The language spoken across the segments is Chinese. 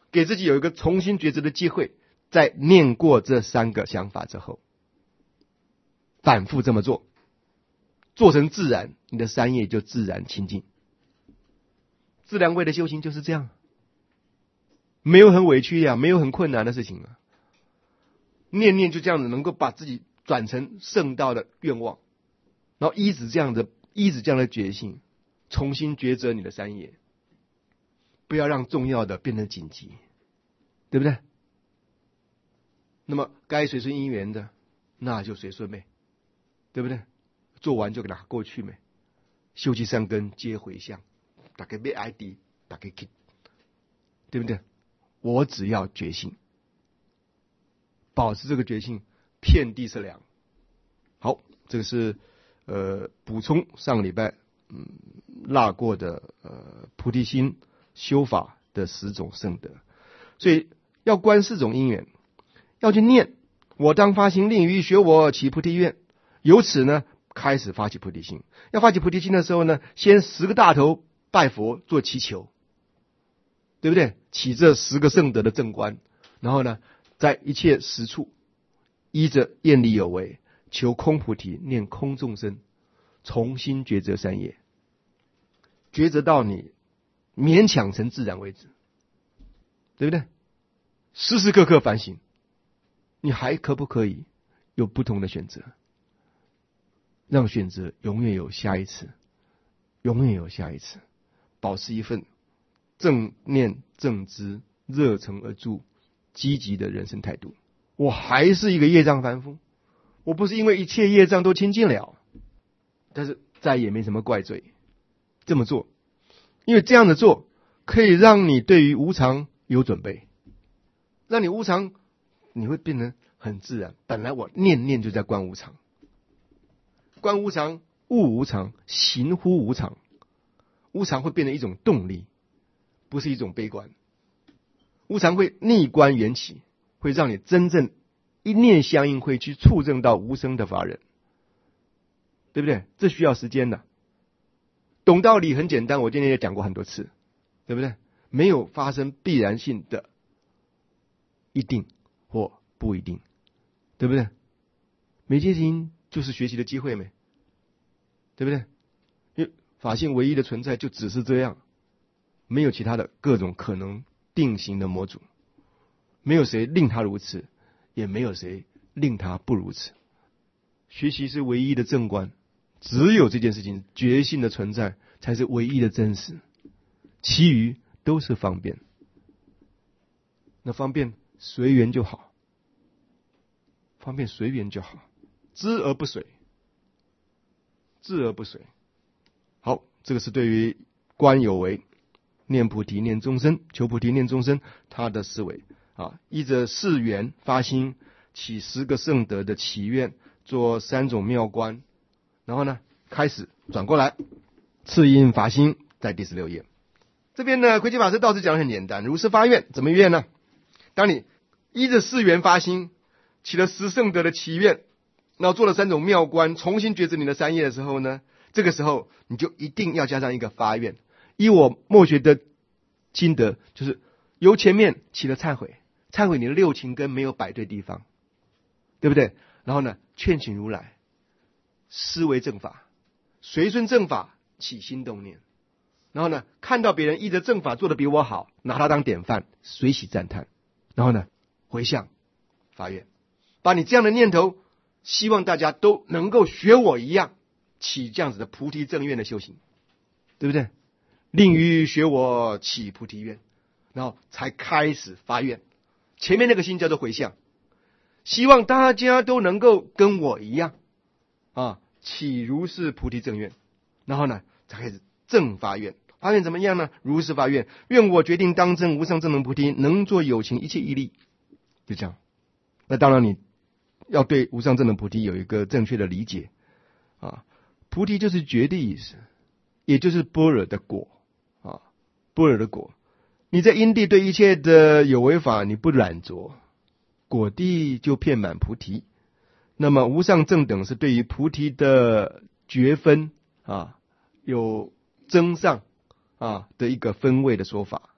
给自己有一个重新抉择的机会，在念过这3个想法之后，反复这么做，做成自然，你的三业就自然清净。自然位的修行就是这样，没有很委屈呀，没有很困难的事情啊。念念就这样子能够把自己转成圣道的愿望，然后依止这样的决心，重新抉择你的三业，不要让重要的变成紧急，对不对？那么该随顺因缘的，那就随顺呗，对不对？做完就给它过去呗。修习善根皆回向，大家别爱敌，大家去，对不对？我只要决心，保持这个决心，遍地是良。好，这个是补充上个礼拜落过的菩提心修法的10种圣德。所以要观4种因缘，要去念我当发心令于学我起菩提愿，由此呢开始发起菩提心。要发起菩提心的时候呢，先10个大头拜佛做祈求，对不对？起这10个圣德的正观，然后呢在一切时处依着愿力有为，求空菩提，念空众生，重新抉择三业，抉择到你勉强成自然为止，对不对？时时刻刻反省，你还可不可以有不同的选择？让选择永远有下一次，永远有下一次，保持一份正念正知、热诚而住、积极的人生态度。我还是一个业障凡夫，我不是因为一切业障都清净了，但是再也没什么怪罪。这么做，因为这样的做可以让你对于无常有准备，让你无常你会变得很自然。本来我念念就在观无常，观无常，悟无常，行乎无常，无常会变成一种动力，不是一种悲观。无常会逆观缘起，会让你真正一念相应，会去触证到无生的法忍，对不对？这需要时间的。懂道理很简单，我今天也讲过很多次，对不对？没有发生必然性的一定或不一定，对不对？每件事情就是学习的机会没，对不对？因为法性唯一的存在就只是这样，没有其他的各种可能定型的模组，没有谁令他如此，也没有谁令他不如此。学习是唯一的正观，只有这件事情觉性的存在才是唯一的真实，其余都是方便。那方便随缘就好，方便随缘就好，知而不随，智而不随。好，这个是对于观有为、念菩提、念众生、求菩提、念众生他的思维啊，依着4缘发心，起10个圣德的祈愿，做3种妙观，然后呢开始转过来次因法心，在第16页。这边呢慧基法师倒是讲得很简单，如是发愿，怎么愿呢？当你依着4缘发心，起了10圣德的祈愿，然后做了3种妙观，重新抉择你的三业的时候呢，这个时候你就一定要加上一个发愿。依我默学的心得，就是由前面起了忏悔，忏悔你的6情根没有摆对地方，对不对？然后呢劝请如来思维正法，随顺正法起心动念，然后呢看到别人依着正法做得比我好，拿他当典范，随喜赞叹，然后呢回向发愿，把你这样的念头，希望大家都能够学我一样起这样子的菩提正愿的修行，对不对？令于学我起菩提愿，然后才开始发愿。前面那个心叫做回向，希望大家都能够跟我一样起如是菩提正愿，然后呢才开始正发愿。发愿怎么样呢？如是发愿，愿我决定当证无上正等菩提，能作有情一切义利。就这样。那当然你要对无上正等菩提有一个正确的理解菩提就是觉的意思，也就是般若的果般若的果。你在因地对一切的有为法你不染着，果地就遍满菩提。那么无上正等是对于菩提的觉分有增上的一个分位的说法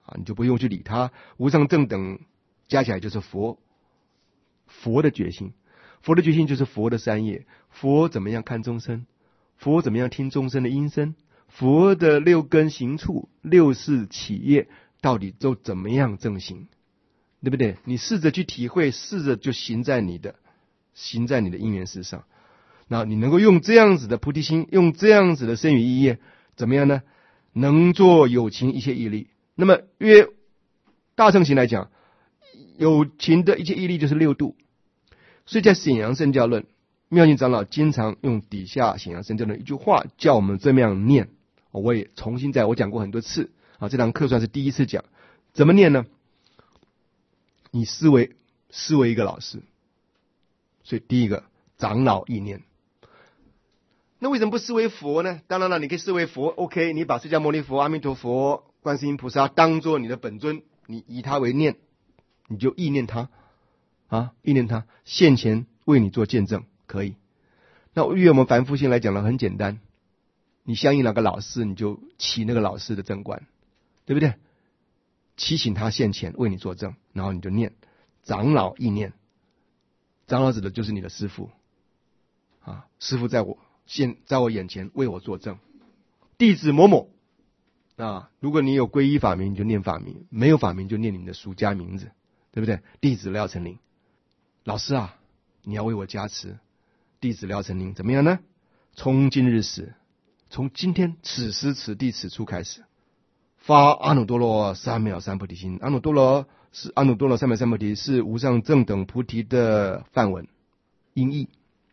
你就不用去理它。无上正等加起来就是佛的决心，佛的决心就是佛的三业。佛怎么样看众生？佛怎么样听众生的音声？佛的六根行处、六事起业，到底都怎么样正行？对不对？你试着去体会，试着就行在你的因缘事上。那你能够用这样子的菩提心，用这样子的身语意业，怎么样呢？能做有情一切义力。那么约大乘行来讲，有情的一切义力就是六度。所以在显扬圣教论，妙净长老经常用底下显扬圣教论一句话叫我们这么样念。我也重新我讲过很多次这堂课算是第一次讲。怎么念呢？你视为一个老师，所以第一个长老意念。那为什么不视为佛呢？当然了，你可以视为佛 OK， 你把释迦牟尼佛、阿弥陀佛、观世音菩萨当作你的本尊，你以他为念，你就意念他意念他现前为你做见证，可以。那对于我们凡夫心来讲呢，很简单，你相应哪个老师，你就起那个老师的正观，对不对？祈请他现前为你作证，然后你就念长老意念。长老指的就是你的师父师父在我眼前为我作证。弟子某某如果你有皈依法名，你就念法名；没有法名就念你的俗家名字，对不对？弟子廖成林，老师你要为我加持。弟子廖成林怎么样呢？从今日始，从今天此时此地此处开始，发阿耨多罗三藐三菩提心。阿耨多罗三藐三菩提是无上正等菩提的梵文音译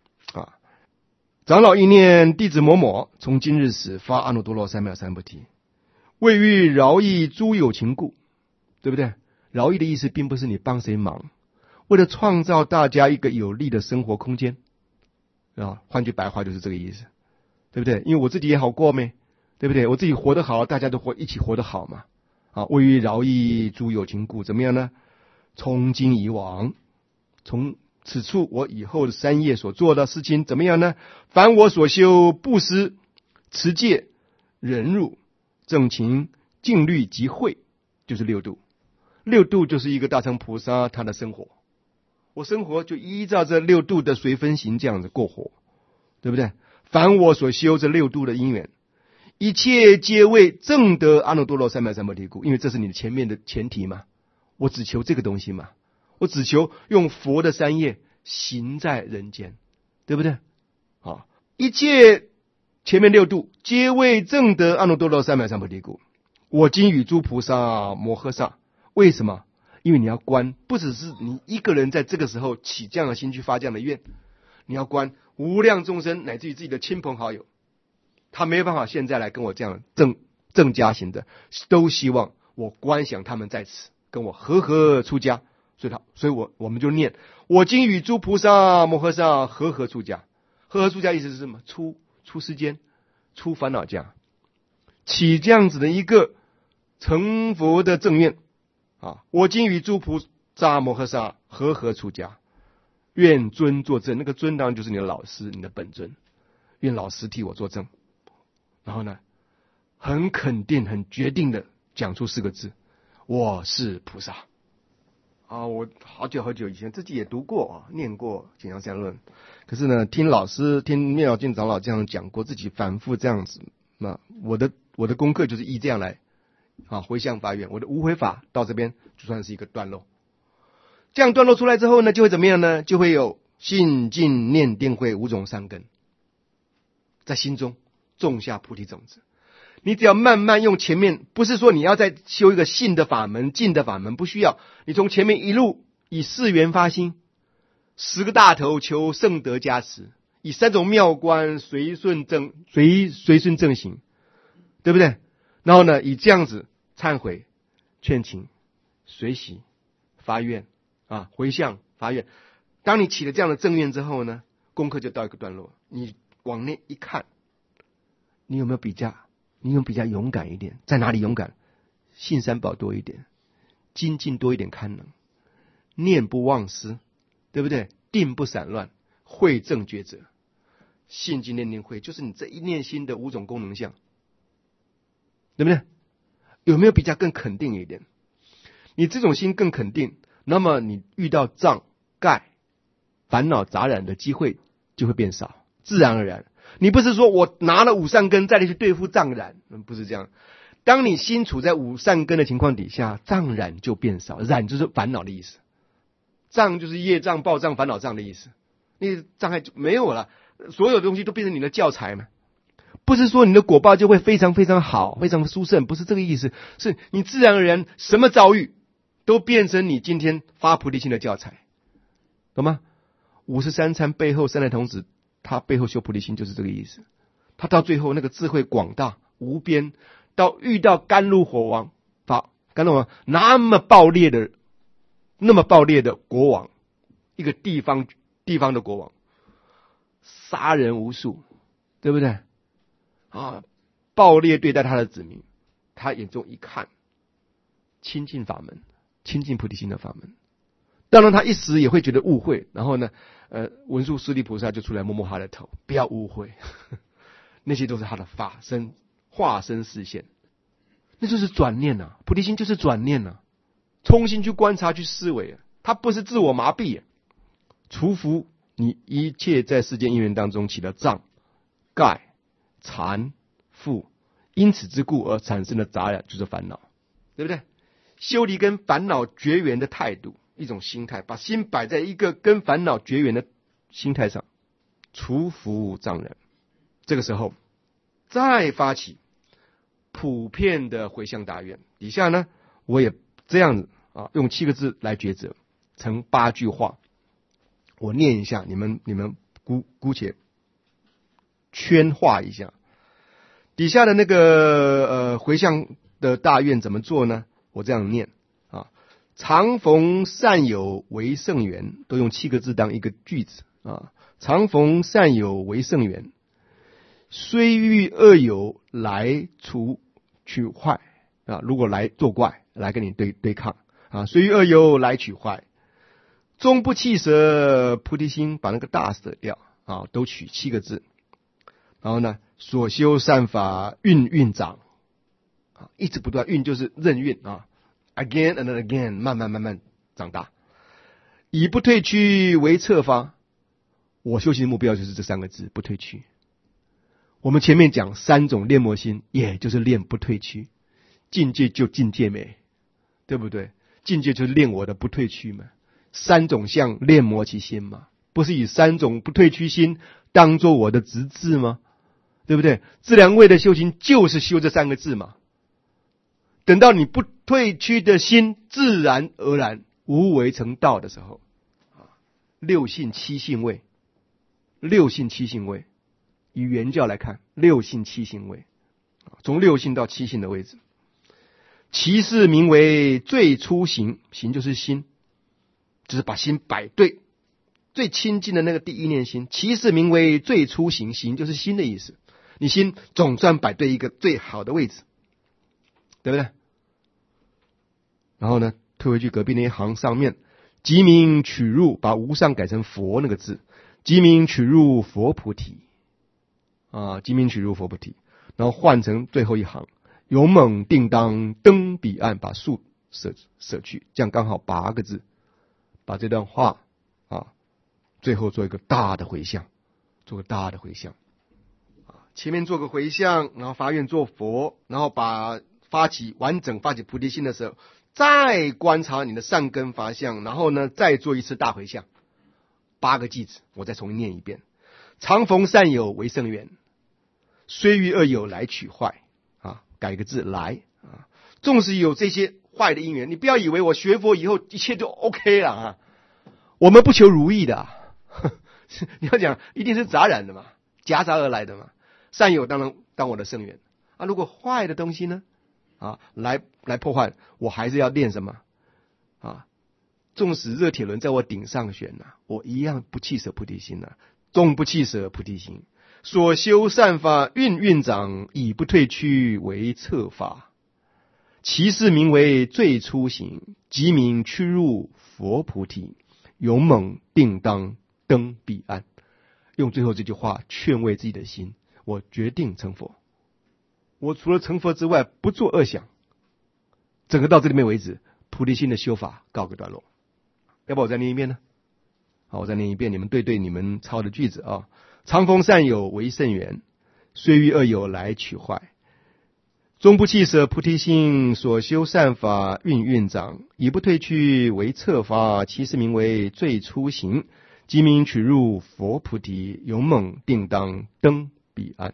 长老意念弟子某某，从今日始发阿耨多罗三藐三菩提，为欲饶益诸有情故，对不对？饶益的意思并不是你帮谁忙，为了创造大家一个有利的生活空间换句白话就是这个意思，对不对？因为我自己也好过没，对不对？我自己活得好，大家都一起活得好嘛为欲饶益诸有情故，怎么样呢？从今以往，从此处我以后的三业所做的事情怎么样呢？凡我所修布施、持戒、忍辱、正勤、静虑及慧，就是六度。六度就是一个大乘菩萨他的生活，我生活就依照这六度的随分行这样子过活，对不对？凡我所修这六度的因缘，一切皆为正得阿耨多罗三藐三菩提故，因为这是你的前面的前提嘛。我只求这个东西嘛，我只求用佛的三业行在人间，对不对？一切前面六度皆为正得阿耨多罗三藐三菩提故，我今与诸菩萨摩诃萨。为什么？因为你要观，不只是你一个人在这个时候起这样的心去发这样的愿，你要观无量众生乃至于自己的亲朋好友，他没有办法现在来跟我这样正家行的，都希望我观想他们在此跟我和合出家，所以我们就念我今与诸菩萨摩诃萨和合出家。和合出家意思是什么？出世间，出烦恼家，起这样子的一个成佛的正愿我今与诸菩萨摩诃萨和合出家，愿尊作证。那个尊当然就是你的老师，你的本尊，愿老师替我作证。然后呢，很肯定很决定的讲出四个字：我是菩萨我好久以前自己也读过念过《简阳三论》，可是呢，听妙净长老这样讲过，自己反复这样子，那我的功课就是依这样来回向发愿。我的无悔法到这边就算是一个段落。这样段落出来之后呢，就会怎么样呢？就会有信净念定慧五种善根在心中种下菩提种子。你只要慢慢用前面，不是说你要再修一个信的法门、净的法门，不需要。你从前面一路以四缘发心，10个大头求圣德加持，以3种妙观随顺正行，对不对？然后呢，以这样子忏悔、劝请、随喜、发愿回向发愿。当你起了这样的正愿之后呢，功课就到一个段落。你往内一看，你有没有比较勇敢一点？在哪里勇敢？信三宝多一点，精进多一点，堪能，念不忘失，对不对？定不散乱，慧正觉者，信净念定慧，就是你这一念心的5种功能相，对不对？ 有没有比较更肯定一点？你这种心更肯定，那么你遇到障盖、烦恼杂染的机会就会变少，自然而然。你不是说我拿了五善根再去对付障染，不是这样。当你心处在五善根的情况底下，障染就变少，染就是烦恼的意思，障就是业障、报障、烦恼障的意思。你障碍就没有了，所有东西都变成你的教材嘛。不是说你的果报就会非常非常好、非常殊胜，不是这个意思，是你自然而然什么遭遇都变成你今天发菩提心的教材，懂吗？53参背后三代童子，他背后修菩提心就是这个意思。他到最后那个智慧广大无边，到遇到甘露火王，甘露王那么暴烈的国王，一个地方的国王，杀人无数，对不对？暴烈对待他的子民，他眼中一看，亲近法门，亲近菩提心的法门。当然他一时也会觉得误会，然后呢文殊师利菩萨就出来摸摸他的头，不要误会那些都是他的化身示现，那就是转念啊，菩提心就是转念啊，重新去观察去思维啊，它不是自我麻痹啊。除服你一切在世间因缘当中起了障盖缠缚，因此之故而产生的杂染就是烦恼，对不对？修离跟烦恼绝缘的态度，一种心态，把心摆在一个跟烦恼绝缘的心态上，除服障染。这个时候再发起普遍的回向大愿。底下呢我也这样子用7个字来抉择，成8句话，我念一下，你们姑且圈画一下。底下的那个回向的大愿怎么做呢？我这样念常逢善友为圣缘，都用7个字当一个句子常逢善友为圣缘，虽遇恶友来取坏如果来作怪，来跟你对抗虽遇恶友来取坏，终不弃舍菩提心，把那个大舍掉都取7个字。然后呢，所修善法运长一直不断，运就是任运again and again， 慢慢长大，以不退趋为策发。我修行的目标就是这3个字，不退趋。我们前面讲3种练魔心，也就是练不退趋。境界就境界美，对不对？境界就是练我的不退趋嘛。3种相练魔其心嘛，不是以3种不退趋心当做我的直至吗？对不对？自良位的修行就是修这3个字嘛。等到你不退趋的心自然而然无为成道的时候，6性7性位以原教来看，6性7性位，从6性到7性的位置。其事名为最初行，行就是心，就是把心摆对最亲近的那个第一念心。其事名为最初行，行就是心的意思，你心总算摆对一个最好的位置，对不对？然后呢，退回去隔壁那一行上面，即名取入，把无上改成佛那个字，即名取入佛菩提即名取入佛菩提，然后换成最后一行，勇猛定当登彼岸，把数舍去，这样刚好8个字，把这段话最后做一个大的回向，前面做个回向，然后发愿做佛，然后完整发起菩提心的时候，再观察你的善根法相，然后呢再做一次大回向。8个句子我再重新念一遍。常逢善友为圣缘，虽遇恶友来取坏改个字来纵使有这些坏的因缘，你不要以为我学佛以后一切就 OK 了我们不求如意的你要讲一定是杂染的嘛，夹杂而来的嘛。善友当然当我的圣缘如果坏的东西呢来破坏，我还是要练什么纵使热铁轮在我顶上旋我一样不弃舍菩提心终不弃舍菩提心。所修善法运长，以不退趋为策法。其事名为最初行，即名趋入佛菩提，勇猛定当登彼岸。用最后这句话劝慰自己的心，我决定成佛，我除了成佛之外不做恶想， 整个到这里面为止，菩提心的修法告个段落。要不我再念一遍呢？好，我再念一遍，你们对你们抄的句子啊。常逢善友为甚缘，虽遇恶友来取坏。终不弃舍菩提心，所修善法运长，以不退去为策法，其实名为最初行。即名取入佛菩提，勇猛定当登彼岸。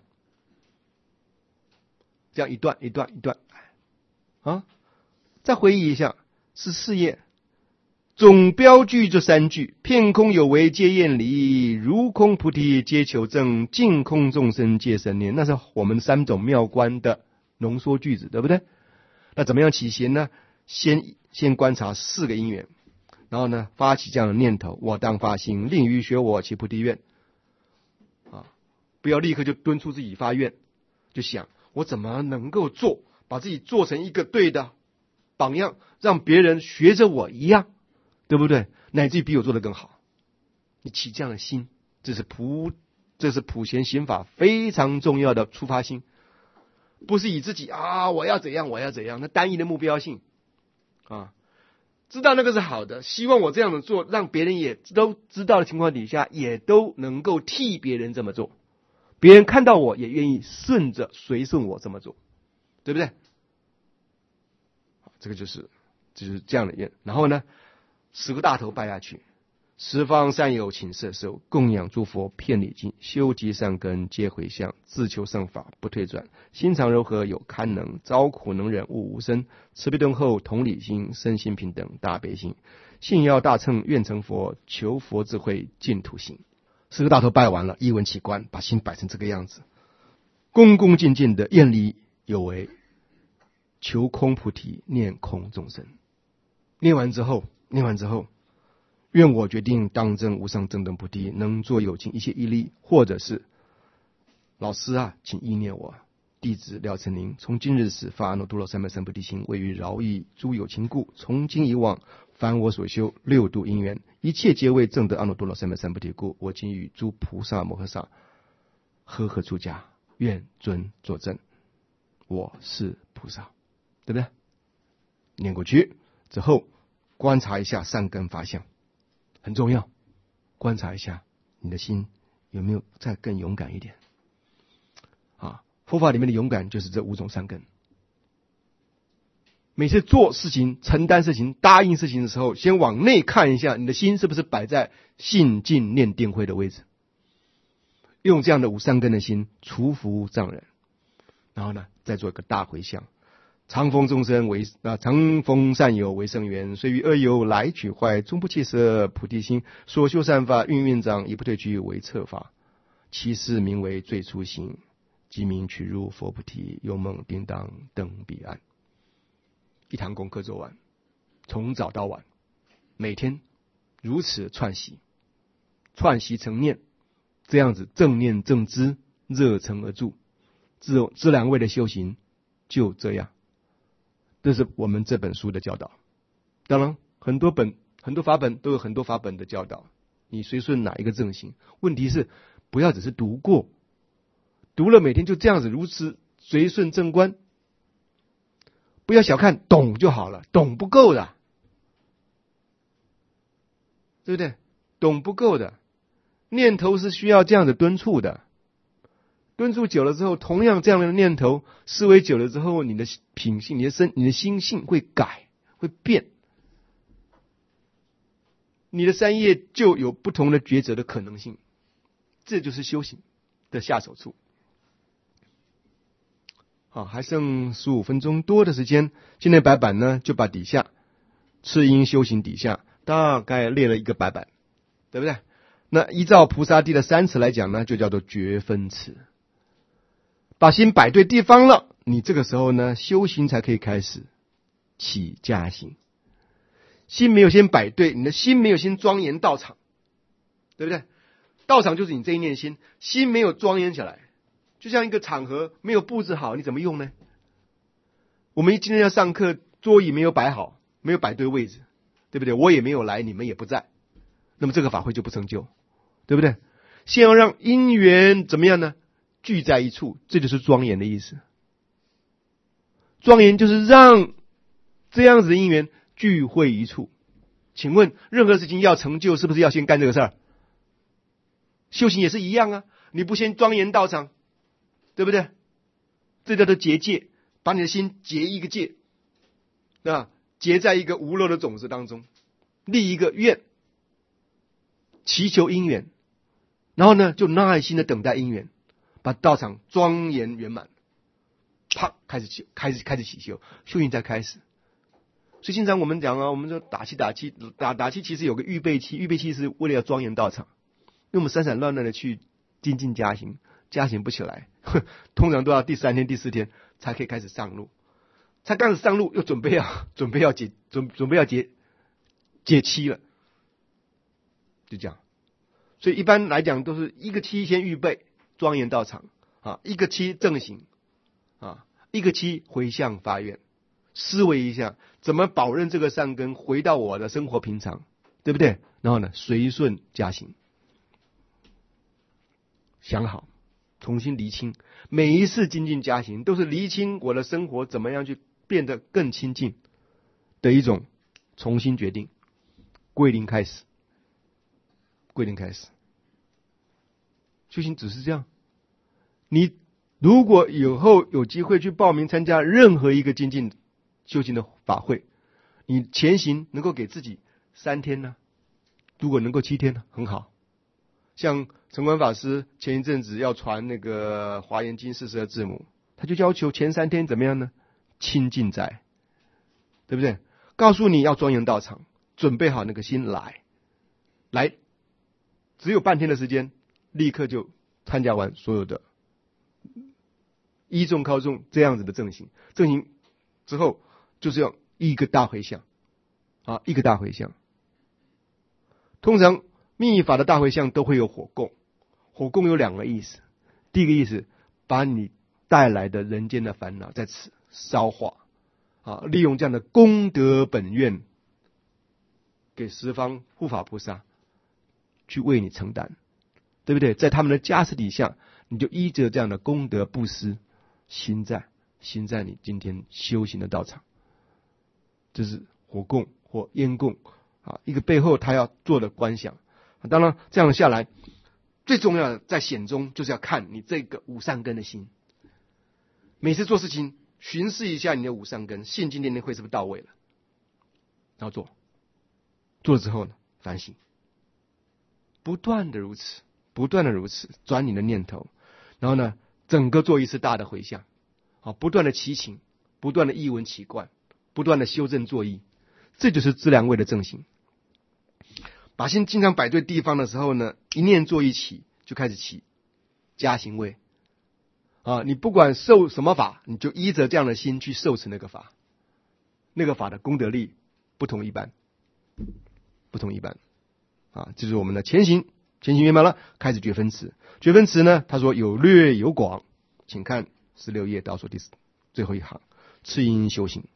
这样一段一段一段啊，再回忆一下14页，总标句这3句：片空有为皆厌离，如空菩提皆求证，净空众生皆生念。那是我们3种妙观的浓缩句子，对不对？那怎么样起行呢？先观察4个因缘，然后呢，发起这样的念头：我当发心，令于学我其菩提愿。不要立刻就敦促自己发愿，就想我怎么能够做，把自己做成一个对的榜样，让别人学着我一样，对不对？乃至于比我做得更好。你起这样的心，这是普贤行法非常重要的出发心。不是以自己我要怎样，那单一的目标性知道那个是好的，希望我这样的做，让别人也都知道的情况底下，也都能够替别人这么做，别人看到我也愿意随顺我这么做，对不对？这个就是这样的愿。然后呢，10个大头拜下去，十方善友请摄受，供养诸佛遍礼敬，修集善根皆回向，自求胜法不退转，心常柔和有堪能，遭苦能忍悟无生，慈悲敦厚同理心，身心平等大悲心，信要大乘愿成佛，求佛智慧净土行。10个大头拜完了，一文起观，把心摆成这个样子，恭恭敬敬的厌离有为，求空菩提，念空众生。念完之后，愿我决定当证无上正等菩提，能作有情一切义利。或者是老师请意念我，弟子廖成林，从今日始发阿耨多罗三藐三菩提心，为于饶益诸有情故，从今以往凡我所修6度因缘，一切皆为证得阿耨多罗三藐三菩提故，我今与诸菩萨摩诃萨和合出家，愿尊作证，我是菩萨，对不对？念过去之后，观察一下善根法相，很重要。观察一下你的心有没有再更勇敢一点佛法里面的勇敢就是这5种善根。每次做事情、承担事情、答应事情的时候，先往内看一下，你的心是不是摆在信净念定慧的位置，用这样的5善根的心除伏障人，然后呢再做一个大回向。常逢善友为甚缘，虽遇恶友来取坏，终不弃舍菩提心，所修善法运长，以不退去为策法，其实名为最初行。即名取入佛菩提，勇猛定当登彼岸。一堂功课做完，从早到晚，每天如此串习成念，这样子正念正知，热诚而住，这两位的修行就这样。这是我们这本书的教导。当然很多法本都有很多法本的教导，你随顺哪一个正行。问题是不要只是读过，读了每天就这样子如此随顺正观。不要小看懂就好了，懂不够的，对不对？懂不够的，念头是需要这样的敦促的。敦促久了之后，同样这样的念头思维久了之后，你的品性、你的心性会改，会变，你的三业就有不同的抉择的可能性。这就是修行的下手处。好，还剩15分钟多的时间，今天白板呢就把底下次因修行底下大概列了一个白板，对不对？那依照菩萨地的3词来讲呢，就叫做觉分词。把心摆对地方了，你这个时候呢修行才可以开始起加行。心没有先摆对，你的心没有先庄严道场，对不对？道场就是你这一念心，心没有庄严起来，就像一个场合没有布置好，你怎么用呢？我们今天要上课，桌椅没有摆好，没有摆对位置，对不对？我也没有来，你们也不在，那么这个法会就不成就，对不对？先要让因缘怎么样呢？聚在一处，这就是庄严的意思。庄严就是让这样子的因缘聚会一处。请问任何事情要成就，是不是要先干这个事儿？修行也是一样啊，你不先庄严道场，对不对？这叫做结界，把你的心结一个界，结在一个无漏的种子当中，立一个愿，祈求因缘，然后呢就耐心的等待因缘，把道场庄严圆满，啪，开始起修，修行才开始。所以经常我们讲啊，我们说打气，其实有个预备期，预备期是为了要庄严道场，因为我们散散乱乱的去精进加行不起来，通常都要第3天第4天才可以开始上路，才刚开始上路又准备要解期了，就这样。所以一般来讲都是一个期先预备庄严道场啊，一个期正行啊，一个期回向发愿，思维一下怎么保任这个善根回到我的生活平常，对不对？然后呢随顺加行，想好重新厘清，每一次精进加行都是厘清我的生活怎么样去变得更亲近的一种重新决定，归零开始。修行只是这样。你如果以后有机会去报名参加任何一个精进修行的法会，你前行能够给自己3天呢，如果能够7天呢，很好。像城管法师前一阵子要传那个华严经42字母，他就要求前3天怎么样呢？清净斋，对不对？告诉你要庄严道场，准备好那个心来，只有半天的时间，立刻就参加完所有的依众靠众这样子的正行之后，就是要一个大回向啊，一个大回向。通常密法的大回向都会有火供，火供有2个意思。第一个意思，把你带来的人间的烦恼在此烧化啊，利用这样的功德本愿，给十方护法菩萨去为你承担，对不对？在他们的加持底下，你就依着这样的功德布施行在你今天修行的道场。这是火供或烟供啊，一个背后他要做的观想。当然这样下来，最重要的在显中就是要看你这个五善根的心。每次做事情巡视一下你的五善根，信心念念慧是不是到位了，然后做了之后呢，反省，不断的如此转你的念头，然后呢整个做一次大的回向，不断的祈请，不断的忆闻起观，不断的修正作意，这就是资粮位的正行。把心经常摆对地方的时候呢，一念作意起，就开始起加行位啊！你不管受什么法，你就依着这样的心去受持那个法，那个法的功德力不同一般啊！这是我们的前行圆满了，开始觉分词呢，他说有略有广，请看16页倒数最后一行，次因修行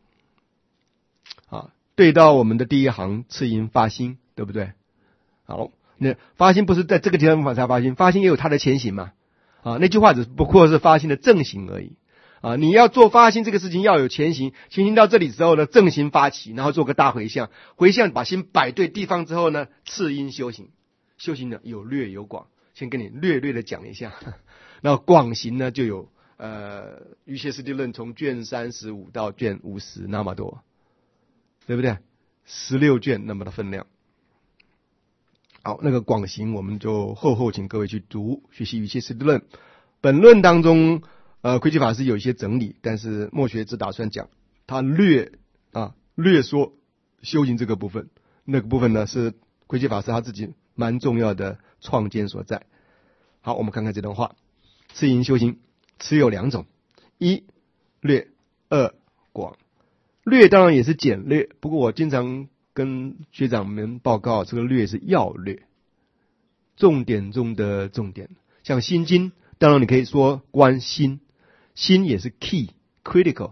啊，对到我们的第一行次因发心，对不对？好，那发心不是在这个地方才发心，发心也有它的前行嘛。啊，那句话只不过是发心的正行而已。啊，你要做发心这个事情要有前行到这里之后呢，正行发起，然后做个大回向，把心摆对地方之后呢，次因修行呢有略有广，先跟你略的讲一下。然后广行呢就有瑜伽师地论从卷35到卷50那么多，对不对？16卷那么的分量。好，那个广行我们就后请各位去读学习瑜伽师地论。本论当中窥基法师有一些整理，但是末学只打算讲他略说修行这个部分，那个部分呢是窥基法师他自己蛮重要的创建所在。好，我们看看这段话。次因修行此有2种，一略，二广。略当然也是简略，不过我经常跟学长们报告，这个略是要略，重点中的重点。像心经，当然你可以说观心，心也是 key critical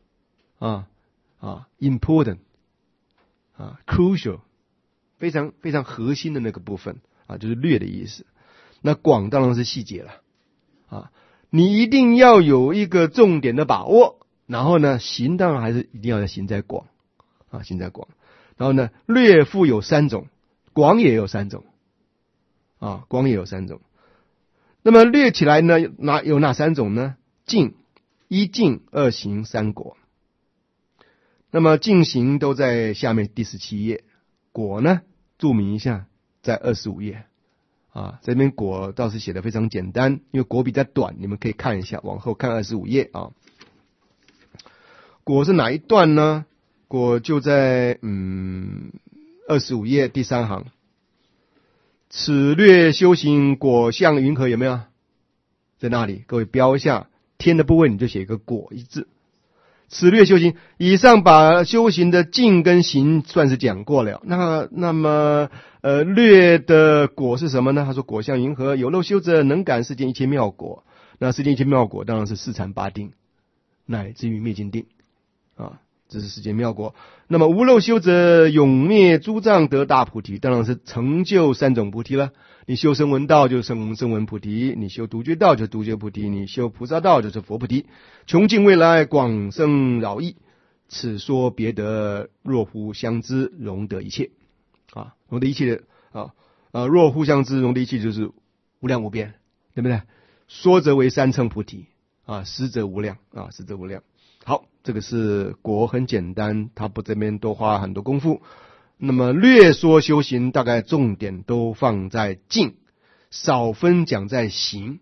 important crucial， 非常非常核心的那个部分啊，就是略的意思。那广当然是细节了啊，你一定要有一个重点的把握然后呢，行当然还是一定要在行在广啊，行在广。然后呢，略复有三种，广也有三种啊，广也有三种。那么略起来呢，有哪三种呢？静、一静、二行、三果。那么静行都在下面第17页，果呢注明一下在25页啊。这边果倒是写的非常简单，因为果比较短，你们可以看一下，往后看25页啊。果是哪一段呢？果就在25页第3行。此略修行果相云何，有没有？在那里，各位标一下，天的部位你就写一个果一字。此略修行，以上把修行的静跟行算是讲过了。那么略的果是什么呢？他说果相云何，有漏修者能感世间一切妙果。那世间一切妙果当然是四禅八定，乃至于灭尽定啊。这是世间妙果。那么无漏修者永灭诸障得大菩提，当然是成就3种菩提了。你修声闻道就是声闻菩提，你修独觉道就是独觉菩提，你修菩萨道就是佛菩提。穷尽未来广生饶益，此说别得若乎相知，容得一切啊，容得一切的若乎相知，容得一切就是无量无边，对不对？说则为3乘菩提啊，实则无量啊，实则无量。好，这个是果很简单，他不这边多花很多功夫。那么略说修行，大概重点都放在静，少分讲在行。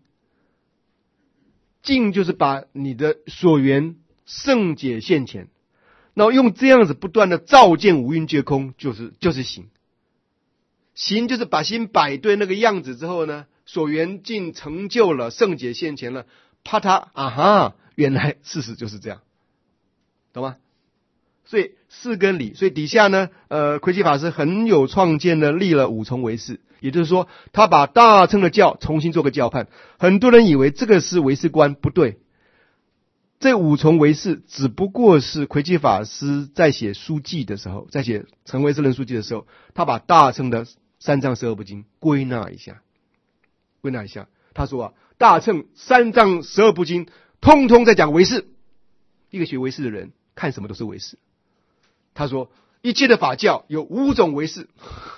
静就是把你的所缘圣解现前，然后用这样子不断的照见五蕴皆空，就是行。行就是把心摆对那个样子之后呢，所缘尽成就了，圣解现前了，啪嗒啊哈，原来事实就是这样。懂吗？所以事跟理，所以底下呢，魁基法师很有创见的立了5重唯识，也就是说，他把大乘的教重新做个教判。很多人以为这个是唯识观，不对。这5重唯识只不过是魁基法师在写书记的时候，在写成唯识论书记的时候，他把大乘的3藏12部经归纳一下。他说啊，大乘3藏12部经通通在讲唯识。一个学唯识的人看什么都是唯识。他说一切的法教有5种唯识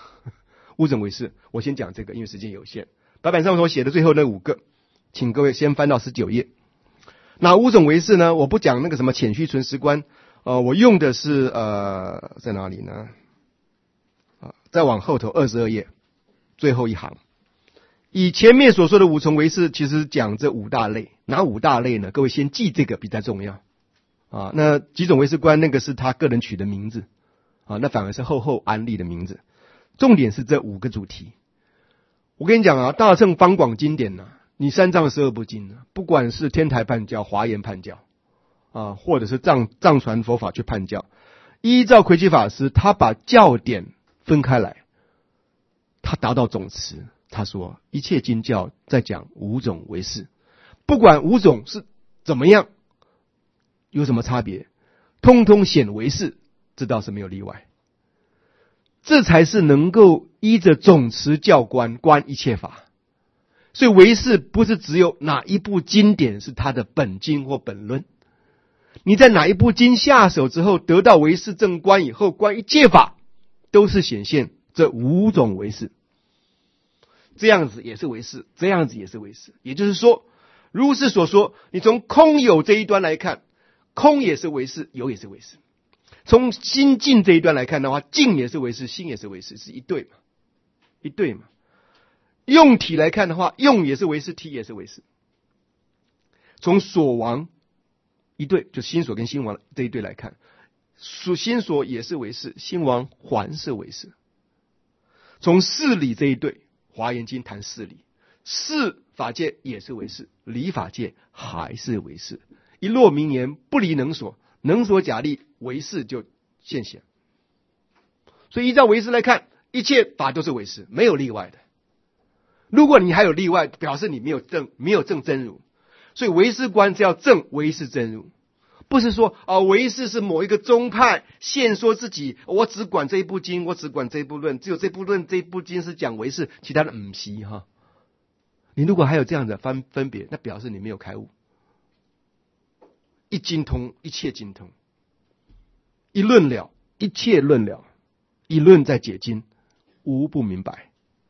，5种唯识。我先讲这个，因为时间有限。白板上所写的最后那5个，请各位先翻到19页。哪5种唯识呢？我不讲那个什么浅虚纯实观，我用的是在哪里呢？再往后头22页最后一行。以前面所说的5重唯识，其实讲这5大类。哪5大类呢？各位先记这个比较重要。那几种唯识观，那个是他个人取的名字那反而是后安立的名字。重点是这5个主题。我跟你讲大乘方广经典你3藏12部经不管是天台判教、华严判教或者是藏传佛法去判教，依照魁基法师，他把教典分开来，他达到总持。他说一切经教在讲5种唯识，不管5种是怎么样，有什么差别，通通显唯识，这倒是没有例外。这才是能够依着总持教观观一切法。所以唯识不是只有哪一部经典是他的本经或本论，你在哪一部经下手之后，得到唯识正观以后，观一切法都是显现这5种唯识。这样子也是唯识，这样子也是唯识。也就是说，如是所说，你从空有这一端来看，空也是唯识，有也是唯识。从心静这一端来看的话，静也是唯识，心也是唯识，是一对嘛。用体来看的话，用也是唯识，体也是唯识。从所亡一对，就心所跟心王这一对来看，心所也是唯识，心王还是唯识。从事理这一对，华严经谈事理，事法界也是唯识，理法界还是唯识。一落名言，不离能所，能所假立，唯识就现显。所以依照唯识来看，一切法都是唯识，没有例外的。如果你还有例外，表示你没有证真如。所以唯识观是要证唯识真如，不是说唯识是某一个宗派现说自己，我只管这一部经，我只管这一部论，只有这部论这一部经是讲唯识，其他的不是哈。你如果还有这样的分别，那表示你没有开悟。 一精通，一切精通；一论了，一切论了；一论在解经，无不明白。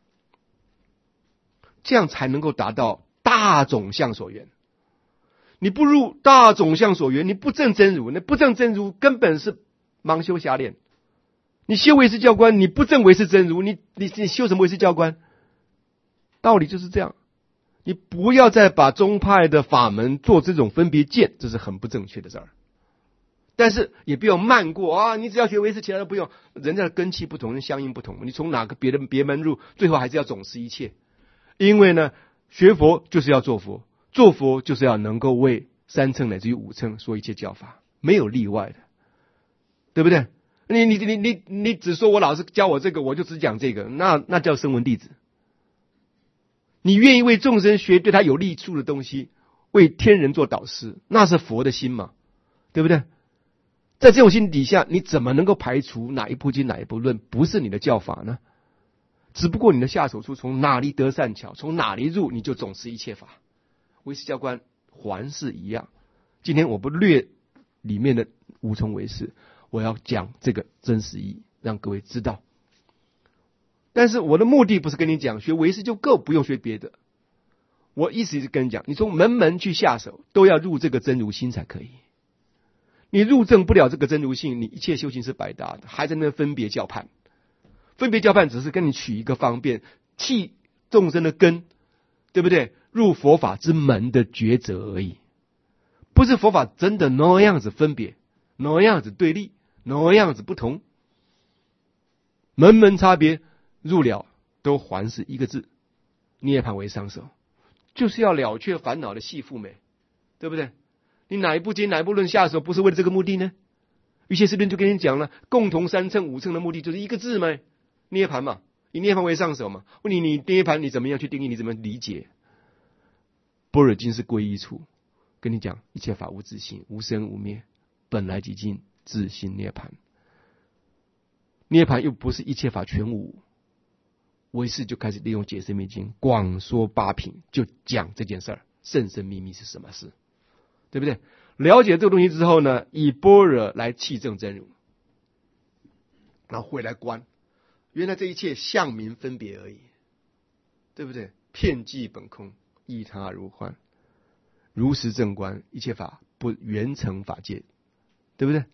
这样才能够达到大总相所缘。你不入大总相所缘，你不证真如，那不证真如根本是盲修瞎练。你修唯识教官，你不证唯识真如，你修什么唯识教官？道理就是这样。你不要再把宗派的法门做这种分别见，这是很不正确的事儿。但是也不要慢过啊！你只要学唯识，其他都不用。人家的根器不同，人相应不同，你从哪个别门入，最后还是要总持一切。因为呢，学佛就是要做佛，做佛就是要能够为三乘乃至于五乘说一切教法，没有例外的，对不对？你只说我老师教我这个，我就只讲这个，那叫声闻弟子。你愿意为众生学对他有利处的东西，为天人做导师，那是佛的心嘛，对不对？在这种心底下，你怎么能够排除哪一部经哪一部论不是你的教法呢？只不过你的下手处从哪里得善巧，从哪里入，你就总持一切法。唯识教官还是一样。今天我不略里面的五重唯识，我要讲这个真实意义，让各位知道。但是我的目的不是跟你讲学唯识就够，不用学别的。我意思是跟你讲，你从门门去下手，都要入这个真如心才可以。你入证不了这个真如性，你一切修行是白搭的，还在那分别教判。分别教判只是跟你取一个方便，弃众生的根，对不对？入佛法之门的抉择而已，不是佛法真的那样子分别，那样子对立，那样子不同。门门差别入了，都还是一个字：涅槃为上首，就是要了却烦恼的系缚美，对不对？你哪一部经哪一部论下手，不是为了这个目的呢？瑜伽师论就跟你讲了，共同三乘五乘的目的就是一个字嘛，涅槃嘛，以涅槃为上首嘛。问你涅槃你怎么样去定义？你怎么理解？般若经是归一处，跟你讲一切法无自性，无生无灭，本来即尽，自性涅槃。涅槃又不是一切法全无，唯识就开始利用解释密经广说八品，就讲这件事儿，甚深秘密是什么事，对不对？了解这个东西之后呢，以般若来契证真如，然后回来观，原来这一切相名分别而已，对不对？遍计本空，依他如幻，如实正观，一切法不圆成法界，对不对？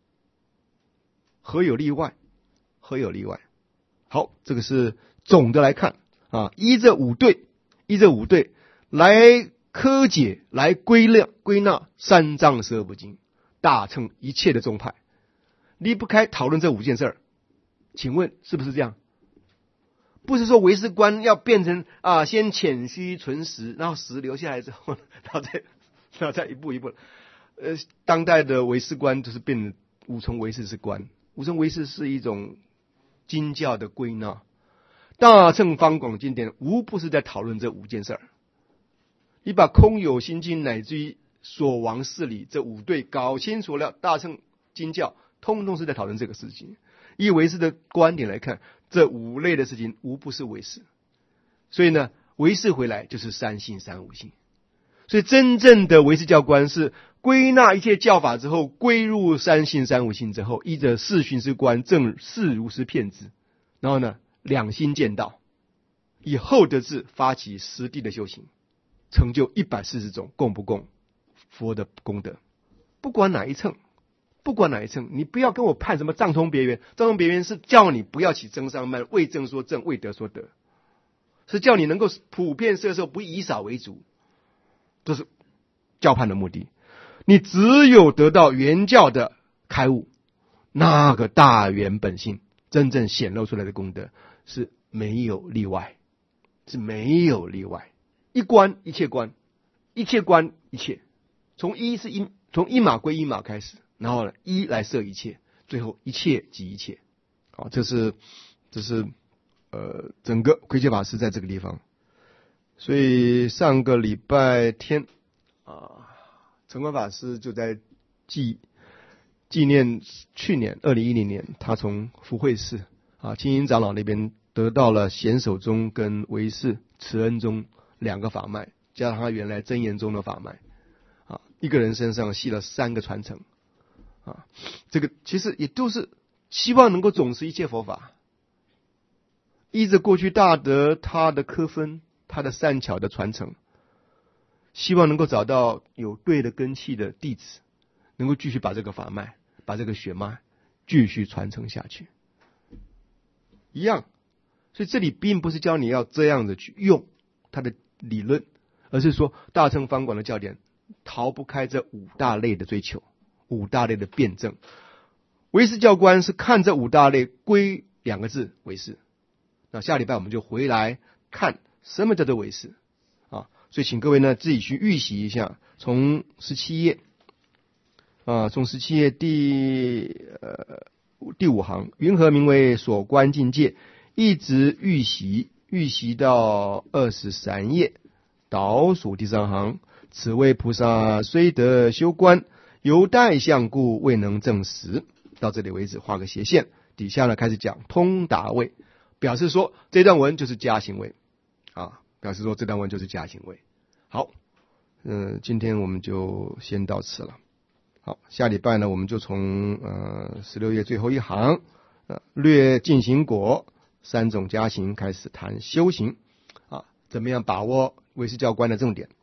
何有例外？何有例外？好，这个是总的来看啊，依这五对来科解，来归纳三藏十二部经，大乘一切的宗派，离不开讨论这五件事儿。请问是不是这样？不是说唯识观要变成先潜虚存实，然后实留下来之后，然后再一步一步。当代的唯识观就是变成五重唯识是观，五重唯识是一种经教的归纳。大乘方广经典无不是在讨论这五件事儿。你把空有心经乃至于所亡事理这五对搞清楚了，大乘经教通通是在讨论这个事情。以唯识的观点来看，这五类的事情无不是唯识。所以呢，唯识回来就是三性三无性。所以真正的唯识教观是归纳一切教法之后，归入三性三无性之后，依着四寻思观正视如实骗之，然后呢两心见道，以后得智发起实地的修行，成就140种供不供佛的功德。不管哪一乘，你不要跟我判什么藏通别圆。藏通别圆是叫你不要起增上慢，为正说正，为得说得，是叫你能够普遍摄受，不以少为主，这是教判的目的。你只有得到原教的开悟，那个大圆本性真正显露出来的功德是没有例外，一观一切观，一切观一切，从一码归一码开始，然后呢一来摄一切，最后一切即一切。好，这是整个魁切法师在这个地方。所以上个礼拜天澄光法师就在纪念去年2010年他从福慧寺清音长老那边得到了显手宗跟唯识慈恩宗2个法脉，加上他原来真言宗的法脉一个人身上系了3个传承啊，这个其实也都是希望能够总持一切佛法，依着过去大德他的科分，他的善巧的传承，希望能够找到有对的根器的弟子，能够继续把这个法脉，把这个血脉继续传承下去。一样，所以这里并不是教你要这样的去用他的理论，而是说大乘方广的教典逃不开这5大类的追求，5大类的辩证。唯识教观是看这5大类归2个字唯识。那下礼拜我们就回来看什么叫做唯识啊，所以请各位呢自己去预习一下，从17页从17页第5行，云何名为所观境界，一直预习到23页，倒数第3行，此谓菩萨虽得修观，犹待相故，未能证实。到这里为止，画个斜线，底下呢开始讲通达位，表示说这段文就是加行位啊，表示说这段文就是加行位。好，今天我们就先到此了。好，下礼拜呢，我们就从16页最后一行略进行果3种加行开始谈修行啊，怎么样把握唯识教观的重点。